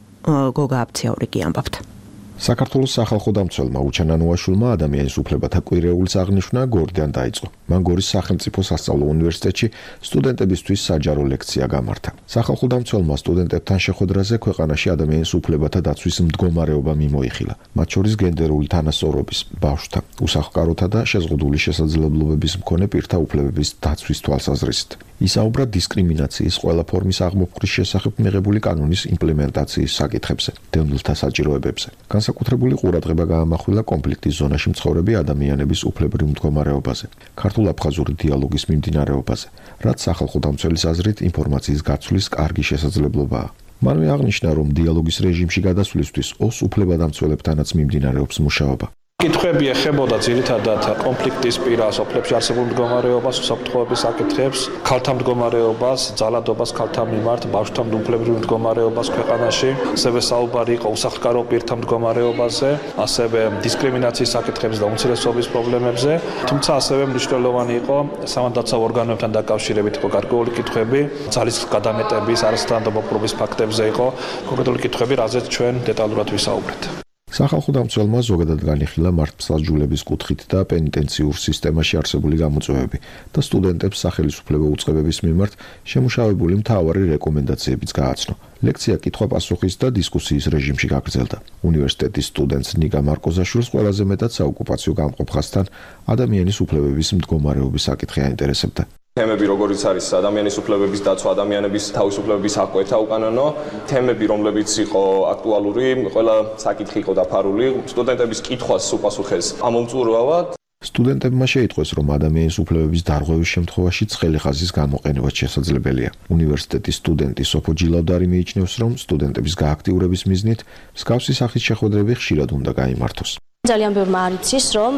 გოგა აფციაურიკი ამბობთ. საქართველოს სახალხო დამცველმა უჩან ანუაშვილმა ადამიანის უფლებათა კვირეულის აღნიშვნა გორდან დაიწყო. მან გორის სახელმწიფო სასწავლო უნივერსიტეტში სტუდენტებისთვის საჯარო ლექცია გამართა. სახალხო დამცველმა სტუდენტებთან შეხვედრაზე ქვეყანაში ადამიანის უფლებათა დაცვის მდგომარეობა მიმოიხილა, მათ შორის გენდერული თანასწორობის, ბავშვთა, უსახლკაროთა და შეზღუდული შესაძლებლობების მქონე პირთა უფლებების დაცვის თვალსაზრისით. ისაუბრა დისკრიმინაციის ყველა ფორმის აღმოფხრის შესახებ მიღებული კანონის იმპლემენტაციის საკითხებზე, დევნილთა საჭიროებებზე. განსაკუთრებული ყურადღება გაამახვილა კონფლიქტის ზონაში მცხოვრები ადამიანების უფლებრივ მდგომარეობაზე, ქართულ-აფხაზური დიალოგის მიმდინარეობაზე, რაც სახალხო დამცველის აზრით ინფორმაციის გაცვლის კარგი შესაძლებლობაა. მანვე აღნიშნა, რომ დიალოგის რეჟიმში გადასვლისთვის ოს უფლებადამცველებთანაც მიმდინარეობს მუშაობა. კითხვები ეხებოდა ძირითადად კონფლიქტის პირას, ოფლებში არსებულ მდგომარეობას, უსაფრთხოების საკითხებს, ქალთა მდგომარეობას, ძალადობას ქალთა მიმართ, ბავშვთა უფლებრივ მდგომარეობას ქვეყანაში, ასევე საუბარი იყო უსახლკარო პირთა მდგომარეობაზე, ასევე დისკრიმინაციის საკითხებზე და უმცირესობის პრობლემებზე, თუმცა ასევე მნიშვნელოვანი იყო სამართალდაცავ ორგანოებთან დაკავშირებით იყო გარკვეული კითხვები, ძალის გადამეტების, არასათანადობობის ფაქტებზე იყო კონკრეტული კითხვები, რაზეც ჩვენ დეტალურად ვისაუბრეთ. სახალხო დამცველმა ზოგადად განიხილა მართლმსაჯულების კუთხით და პენიტენციურ სისტემაში არსებული გამოწვევები და სტუდენტებს სახელისუფლებო უწყებების მიმართ შემუშავებული მთავარი რეკომენდაციებიც გააცნო. ლექცია კითხვა-პასუხის და დისკუსიის რეჟიმში გაგრძელდა. უნივერსიტეტის სტუდენტს ნიკა მარკოზაშვილს ყველაზე მეტად საოკუპაციო გამყოფ ხაზთან ადამიანის უფლებების მდგომარეობის საკითხი აინტერესებდა. თემები როგორიც არის ადამიანის უფლებების დაცვა, ადამიანების თავისუფლებების აღკვეთა უკანონო, თემები რომლებიც იყო აქტუალური, ყველა საკითხი იყო დაფარული, სტუდენტების კითხვას უპასუხეს ამომწურავად. სტუდენტებმა შეიტყვეს, რომ ადამიანის უფლებების დარღვევის შემთხვევაში ცხელი ხაზის გამოყენებაც შესაძლებელია. უნივერსიტეტის სტუდენტი სოფო ჯილავდარი მიიჩნევს, რომ სტუდენტების გააქტიურების მიზნით მსგავსი სახის შეხვედრები ხშირად უნდა გაიმართოს. ძალიან ბევრმა არ იცის, რომ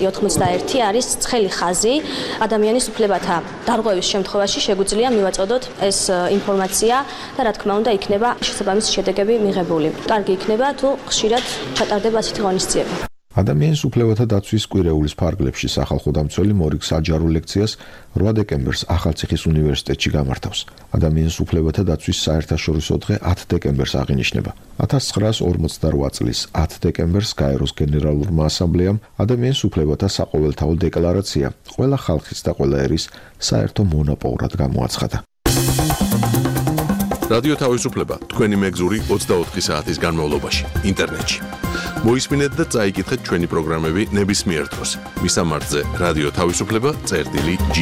1491 არის ცხელი ხაზი ადამიანის უფლებათა დარღვევის შემთხვევაში შეგვიძლია მივაწოდოთ ეს ინფორმაცია და რა თქმა უნდა იქნება შესაბამისი შედეგები მიღებული. კარგი იქნება თუ ხშირად ჩატარდება ასეთი ღონისძიება. ადამიანის უფლებათა დაცვის კვირეულის ფარგლებში სახალხო დამცველი მორიგ საჯარო ლექციას 8 დეკემბერს ახალციხის უნივერსიტეტში გამართავს. ადამიანის უფლებათა დაცვის საერთაშორისო დღე 10 დეკემბერს აღინიშნება. 1948 წლის 10 დეკემბერს გაეროს გენერალურმა ასამბლეამ ადამიანის უფლებათა საყოველთაო დეკლარაცია ყველა ხალხის და ყველა ერის საერთო მონაპოვრად გამოაცხადა. რადიო თავისუფლება თქვენი მეგზური 24 საათის განმავლობაში ინტერნეტში. მოისმინეთ და წაიკითხეთ ჩვენი პროგრამები ნებისმიერ დროს. მისამართზე რადიო თავისუფლება.ge.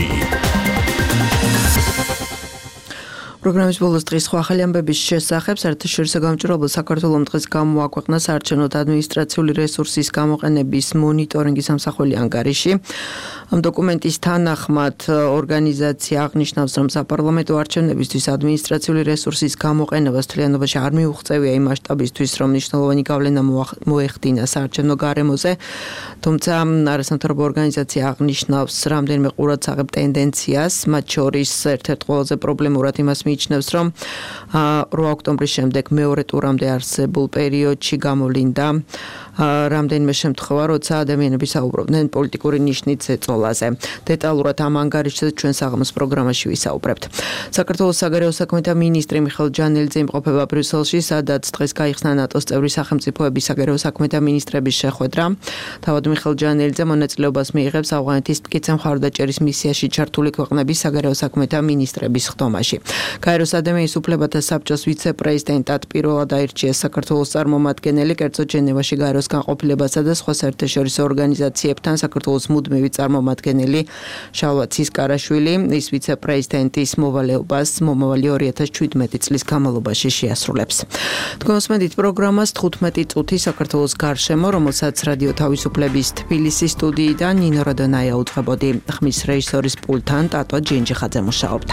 პროგრამის ბოლოს დღის სხვა ახალი ამბების შესახებ საერთაშორისო გამჭვირვალობა საქართველოს დღეს გამოაქვეყნა საარჩევნო ადმინისტრაციული რესურსის გამოყენების მონიტორინგის სამსახველი ანგარიში. ამ დოკუმენტის თანახმად ორგანიზაცია აღნიშნავს, რომ საპარლამენტო არჩევნებისთვის ადმინისტრაციული რესურსის გამოყენებას მთლიანობაში არ მიუღწევია იმ მასშტაბისთვის, რომ მნიშვნელოვანი გავლენა მოეხდინა საარჩევნო გარემოზე. თუმცა არასამთავრობო ორგანიზაცია აღნიშნავს რამდენიმე ყურადსაღებ ტენდენციას, მათ შორის ერთ-ერთ ყველაზე პრობლემურად იმას მიიჩნევს, რომ 8 ოქტომბრის შემდეგ მეორე ტურამდე არსებულ პერიოდში გამოვლინდა რამდენიმე შემთხვევა, როცა ადამიანები საუბრობდნენ პოლიტიკური ნიშნით ზეწოლაზე. დეტალურად ამ ანგარიშზე ჩვენ საღამოს პროგრამაში ვისაუბრებთ. საქართველოს საგარეო საქმეთა მინისტრი მიხეილ ჯანელიძე იმყოფება ბრიუსელში, სადაც დღეს გაიხსნა ნატოს წევრი სახელმწიფოების საგარეო საქმეთა მინისტრების შეხვედრა. თავად მიხეილ ჯანელიძე მონაწილეობას მიიღებს ავღანეთის მტკიცე მხარდაჭერის მისიაში ჩართული ქვეყნების საგარეო საქმეთა მინისტრების ხდომაში. გაეროს ადამიანის უფლებათა საბჭოს ვიცე-პრეზიდენტად პირველად აირჩიეს საქართველოს წარმომადგენელი, კერძოდ ჟენევაში გაეროს განყოფილებასა და სხვა საერთაშორისო ორგანიზაციებთან საქართველოს მუდმივი წარმომადგენელი შალვა ცისკარაშვილი ის ვიცე-პრეზიდენტის მოვალეობას მომავალი 2017 წლის განმავლობაში შეასრულებს. თქვენ უსმენთ პროგრამას 15 წუთი საქართველოს გარშემო, რომელსაც რადიო თავისუფლების თბილისის სტუდიიდან ნინო როდონაია უძღვებოდი. ხმის რეჟისორის პულტთან ტატო ჯინჯიხაძე მუშაობდა.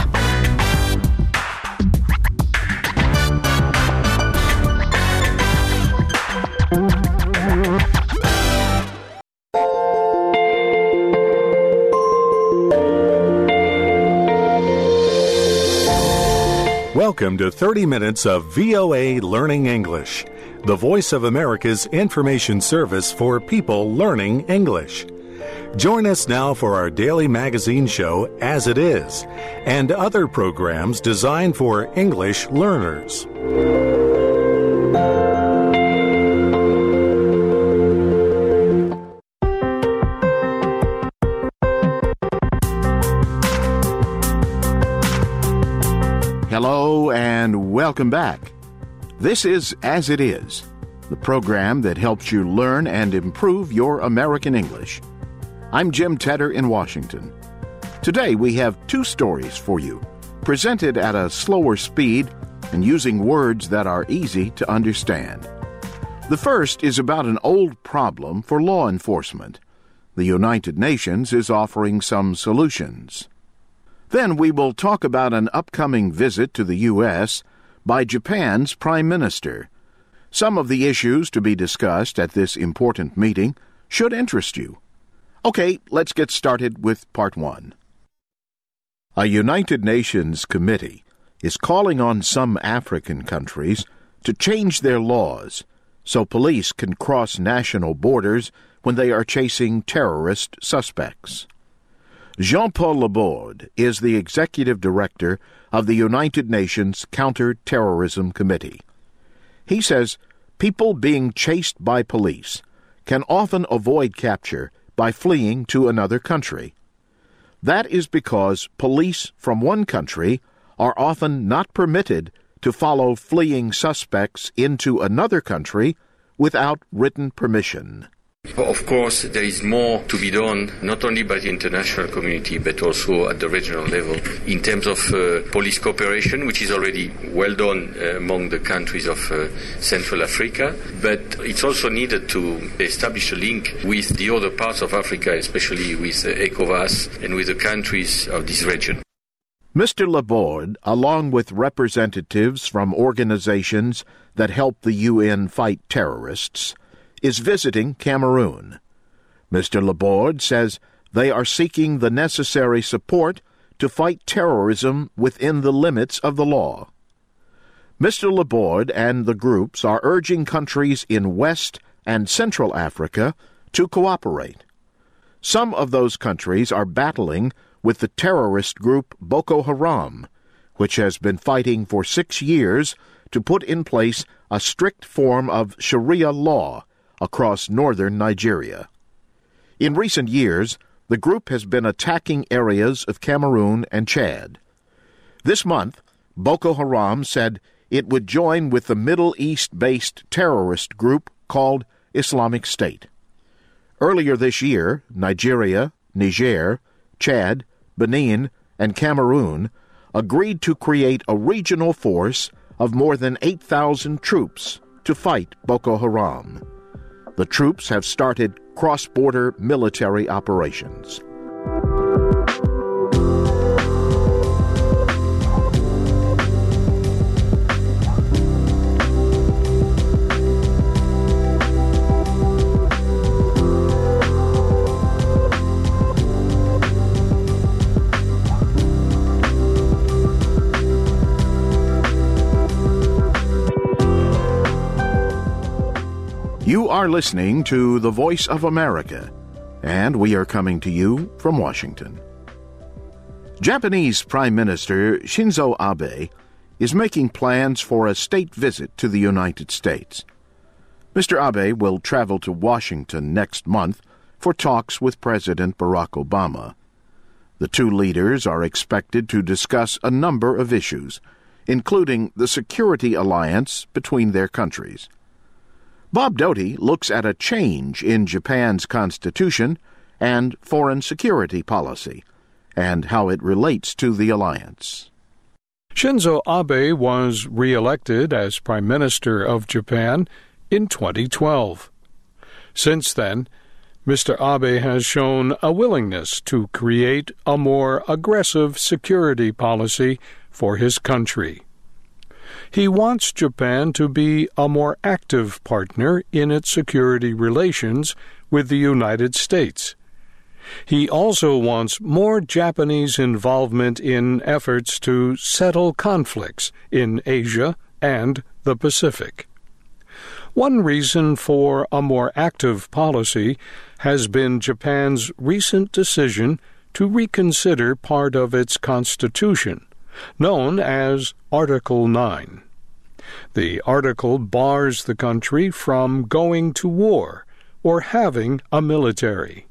Welcome to 30 minutes of VOA Learning English, the voice of America's information service for people learning English. Join us now for our daily magazine show, As It Is, and other programs designed for English learners. Hello and welcome back. This is As It Is, the program that helps you learn and improve your American English. I'm Jim Tedder in Washington. Today we have two stories for you, presented at a slower speed and using words that are easy to understand. The first is about an old problem for law enforcement. The United Nations is offering some solutions. Then we will talk about an upcoming visit to the U.S. by Japan's Prime Minister. Some of the issues to be discussed at this important meeting should interest you. Okay, let's get started with part one. A United Nations committee is calling on some African countries to change their laws so police can cross national borders when they are chasing terrorist suspects. Jean-Paul Laborde is the executive director of the United Nations Counter-Terrorism Committee. He says people being chased by police can often avoid capture by fleeing to another country. That is because police from one country are often not permitted to follow fleeing suspects into another country without written permission. Of course, there is more to be done, not only by the international community, but also at the regional level, in terms of police cooperation, which is already well done among the countries of Central Africa. But it's also needed to establish a link with the other parts of Africa, especially with ECOWAS and with the countries of this region. Mr. Laborde, along with representatives from organizations that help the UN fight terrorists, is visiting Cameroon. Mr. Laborde says they are seeking the necessary support to fight terrorism within the limits of the law. Mr. Laborde and the groups are urging countries in West and Central Africa to cooperate. Some of those countries are battling with the terrorist group Boko Haram, which has been fighting for 6 years to put in place a strict form of Sharia law across northern Nigeria. In recent years, the group has been attacking areas of Cameroon and Chad. This month, Boko Haram said it would join with the Middle East-based terrorist group called Islamic State. Earlier this year, Nigeria, Niger, Chad, Benin, and Cameroon agreed to create a regional force of more than 8,000 troops to fight Boko Haram. The troops have started cross-border military operations. You are listening to The Voice of America, and we are coming to you from Washington. Japanese Prime Minister Shinzo Abe is making plans for a state visit to the United States. Mr. Abe will travel to Washington next month for talks with President Barack Obama. The two leaders are expected to discuss a number of issues, including the security alliance between their countries. Bob Doty looks at a change in Japan's constitution and foreign security policy, and how it relates to the alliance. Shinzo Abe was re-elected as Prime Minister of Japan in 2012. Since then, Mr. Abe has shown a willingness to create a more aggressive security policy for his country. He wants Japan to be a more active partner in its security relations with the United States. He also wants more Japanese involvement in efforts to settle conflicts in Asia and the Pacific. One reason for a more active policy has been Japan's recent decision to reconsider part of its constitution, known as Article 9. The article bars the country from going to war or having a military.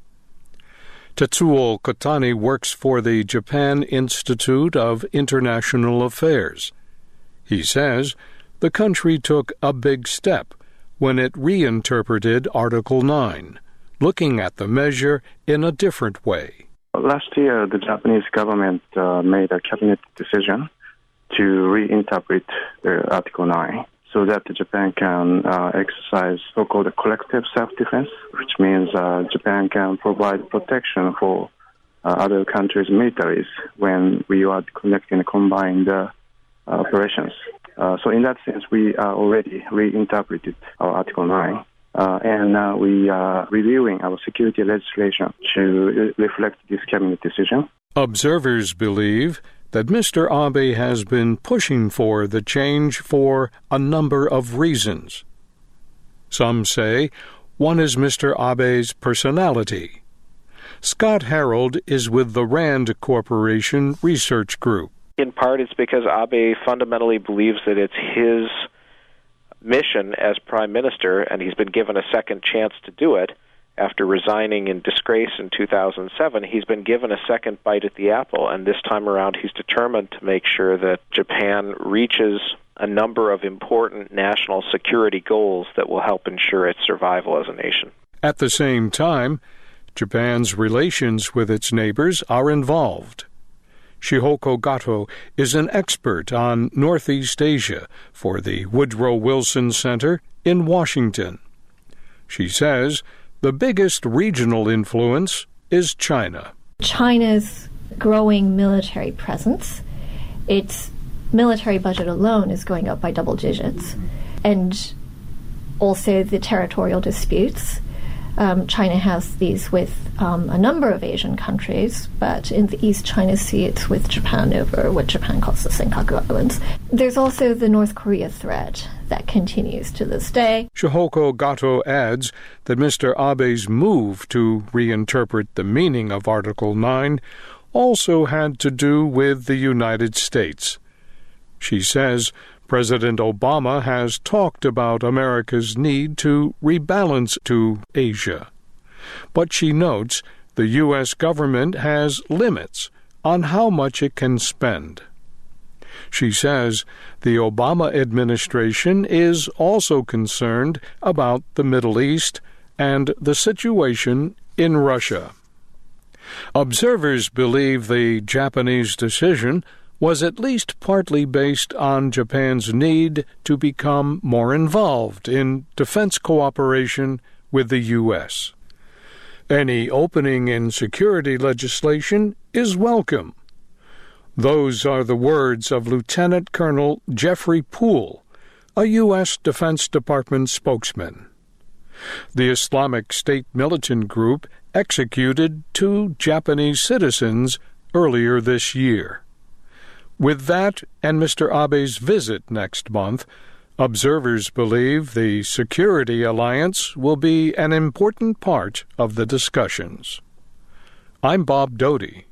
Tetsuo Kotani works for the Japan Institute of International Affairs. He says the country took a big step when it reinterpreted Article 9, looking at the measure in a different way. Last year, the Japanese government made a cabinet decision to reinterpret Article 9 so that Japan can exercise so-called collective self-defense, which means Japan can provide protection for other countries' militaries when we are conducting combined operations. So in that sense, we already reinterpreted our Article 9. And we are reviewing our security legislation to reflect this cabinet decision. Observers believe that Mr. Abe has been pushing for the change for a number of reasons. Some say one is Mr. Abe's personality. Scott Harold is with the Rand Corporation Research Group. In part, it's because Abe fundamentally believes that it's his mission as Prime Minister, and he's been given a second chance to do it. After resigning in disgrace in 2007, he's been given a second bite at the apple, and this time around he's determined to make sure that Japan reaches a number of important national security goals that will help ensure its survival as a nation. At the same time, Japan's relations with its neighbors are involved. Shihoko Gato is an expert on Northeast Asia for the Woodrow Wilson Center in Washington. She says the biggest regional influence is China. China's growing military presence, its military budget alone is going up by double digits, and also the territorial disputes. China has these with a number of Asian countries, but in the East China Sea it's with Japan over what Japan calls the Senkaku Islands. There's also the North Korea threat that continues to this day. Shihoko Gato adds that Mr. Abe's move to reinterpret the meaning of Article 9 also had to do with the United States. She says President Obama has talked about America's need to rebalance to Asia. But she notes the U.S. government has limits on how much it can spend. She says the Obama administration is also concerned about the Middle East and the situation in Russia. Observers believe the Japanese decision was at least partly based on Japan's need to become more involved in defense cooperation with the U.S. Any opening in security legislation is welcome. Those are the words of Lieutenant Colonel Jeffrey Poole, a U.S. Defense Department spokesman. The Islamic State militant group executed 2 Japanese citizens earlier this year. With that and Mr. Abe's visit next month, observers believe the security alliance will be an important part of the discussions. I'm Bob Doty.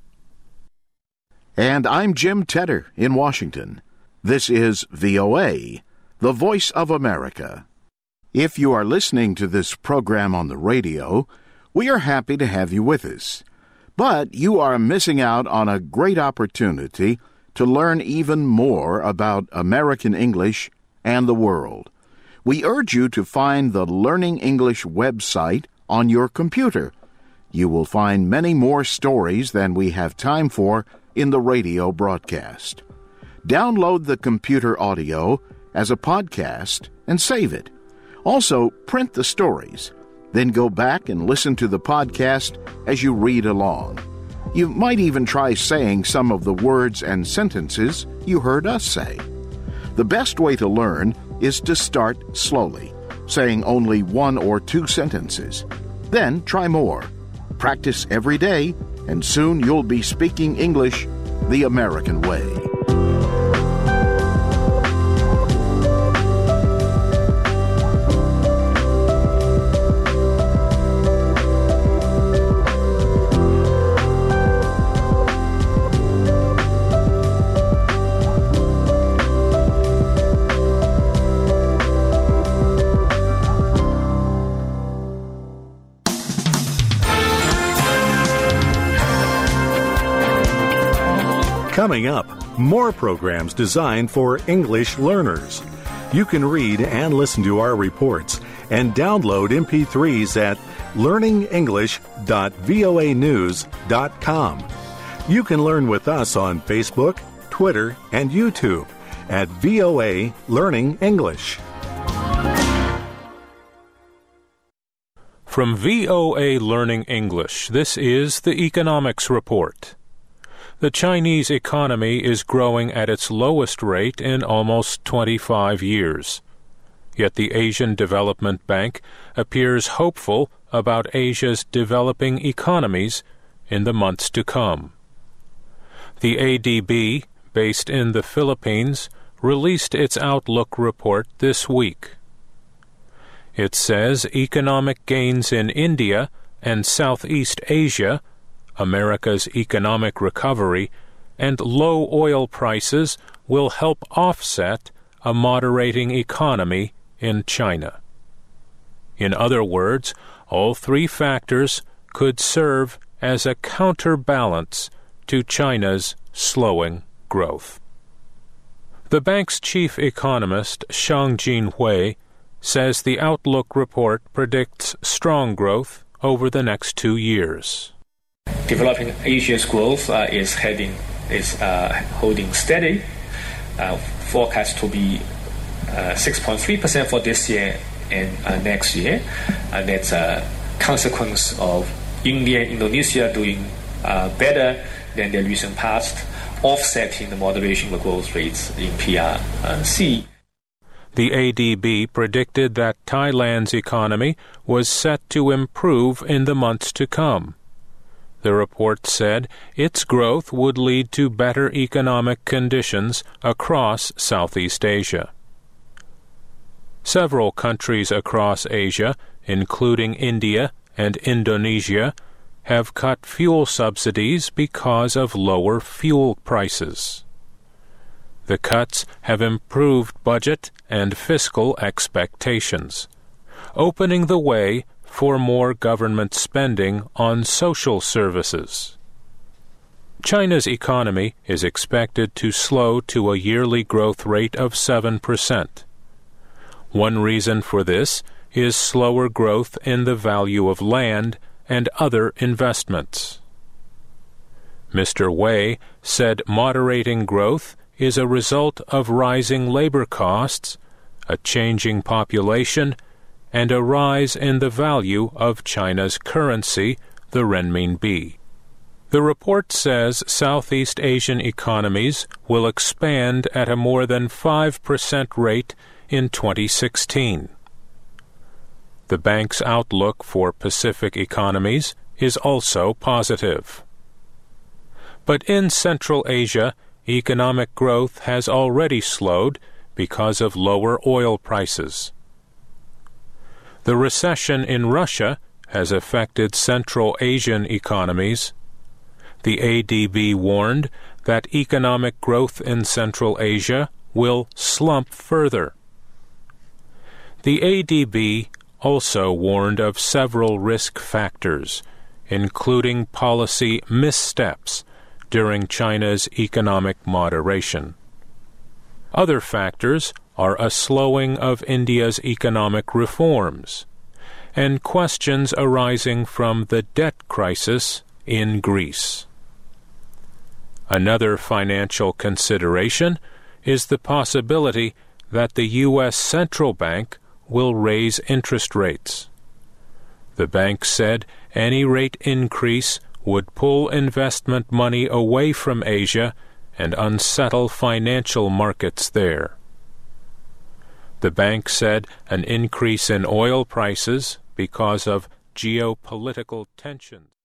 And I'm Jim Tedder in Washington. This is VOA, the Voice of America. If you are listening to this program on the radio, we are happy to have you with us. But you are missing out on a great opportunity to learn even more about American English and the world. We urge you to find the Learning English website on your computer. You will find many more stories than we have time for in the radio broadcast. Download the computer audio as a podcast and save it. Also, print the stories. Then go back and listen to the podcast as you read along. You might even try saying some of the words and sentences you heard us say. The best way to learn is to start slowly, saying only 1 or 2 sentences. Then try more. Practice every day, and soon you'll be speaking English the American way. Coming up, more programs designed for English learners. You can read and listen to our reports and download MP3s at learningenglish.voanews.com. You can learn with us on Facebook, Twitter, and YouTube at VOA Learning English. From VOA Learning English, this is the Economics Report. The Chinese economy is growing at its lowest rate in almost 25 years. Yet the Asian Development Bank appears hopeful about Asia's developing economies in the months to come. The ADB, based in the Philippines, released its Outlook report this week. It says economic gains in India and Southeast Asia, America's economic recovery, and low oil prices will help offset a moderating economy in China. In other words, all 3 factors could serve as a counterbalance to China's slowing growth. The bank's chief economist, Xiangjin Hui, says the Outlook report predicts strong growth over the next 2 years. Developing Asia's growth is holding steady, forecast to be 6.3% for this year and next year. And that's a consequence of India and Indonesia doing better than the recent past, offsetting the moderation of growth rates in PRC. The ADB predicted that Thailand's economy was set to improve in the months to come. The report said its growth would lead to better economic conditions across Southeast Asia. Several countries across Asia, including India and Indonesia, have cut fuel subsidies because of lower fuel prices. The cuts have improved budget and fiscal expectations, opening the way for more government spending on social services. China's economy is expected to slow to a yearly growth rate of 7%. One reason for this is slower growth in the value of land and other investments. Mr. Wei said moderating growth is a result of rising labor costs, a changing population, and a rise in the value of China's currency, the renminbi. The report says Southeast Asian economies will expand at a more than 5% rate in 2016. The bank's outlook for Pacific economies is also positive. But in Central Asia, economic growth has already slowed because of lower oil prices. The recession in Russia has affected Central Asian economies. The ADB warned that economic growth in Central Asia will slump further. The ADB also warned of several risk factors, including policy missteps during China's economic moderation. Other factors are a slowing of India's economic reforms and questions arising from the debt crisis in Greece. Another financial consideration is the possibility that the U.S. Central Bank will raise interest rates. The bank said any rate increase would pull investment money away from Asia and unsettle financial markets there. The bank said an increase in oil prices because of geopolitical tensions